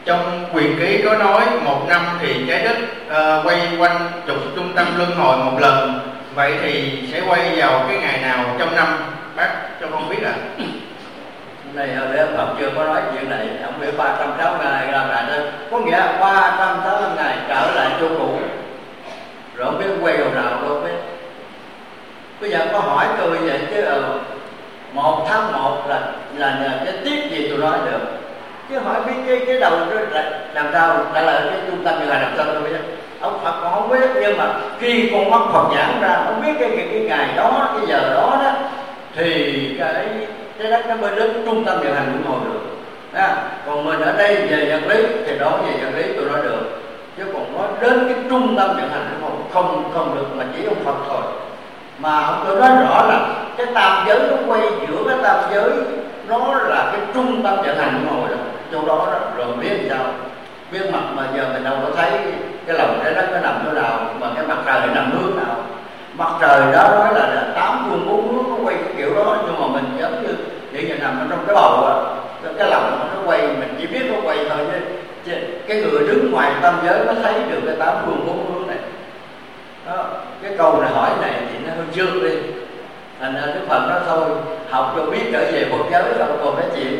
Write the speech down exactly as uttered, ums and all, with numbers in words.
Trong quyền ký có nói một năm thì trái đất uh, quay quanh trục trung tâm luân hồi một lần. Vậy thì sẽ quay vào cái ngày nào trong năm? Bác cho con biết ạ. À? Này hồi đấy Phật chưa có nói chuyện này. Ông biết ba trăm sáu mươi ngày làm lại thôi. Có nghĩa là ba trăm sáu mươi ngày trở lại chỗ cũ. Rồi không biết quay vào nào đâu biết. Bây giờ có hỏi tôi vậy chứ ờ, một tháng một là, là là cái tiết gì tôi nói được. Chứ hỏi biết cái cái đầu là làm sao trả lời cái trung tâm như là làm sao tôi biết. Ông Phật còn không biết, nhưng mà khi con mắt Phật giảng ra không biết cái, cái, cái ngày đó, cái giờ đó đó, thì cái cái đất nó mới đến trung tâm vận hành luân hồi được. À, còn mình ở đây về vật lý thì đó về vật lý tôi nói được, chứ còn nói đến cái trung tâm vận hành luân hồi không không được, mà chỉ ông Phật thôi. Mà ông tôi nói rõ là cái tam giới nó quay giữa cái tam giới, nó là cái trung tâm vận hành luân hồi đó, chỗ đó, đó rồi biết sao biết mặt mà giờ mình đâu có thấy cái lòng trái đất nó nằm chỗ nào, mà cái mặt trời nằm hướng nào. Mặt trời đó nói là, là tám phương bốn hướng nó quay cái kiểu đó, nhưng mà mình giống như vậy giờ nằm ở trong cái bầu á, cái lòng nó quay, mình chỉ biết nó quay thôi, chứ cái người đứng ngoài tam giới nó thấy được cái tám phương bốn hướng này đó. Cái câu này hỏi này thì nó hơi trương đi, thành ra Đức Phật nói thôi học cho biết trở về Phật giới, đâu còn cái chuyện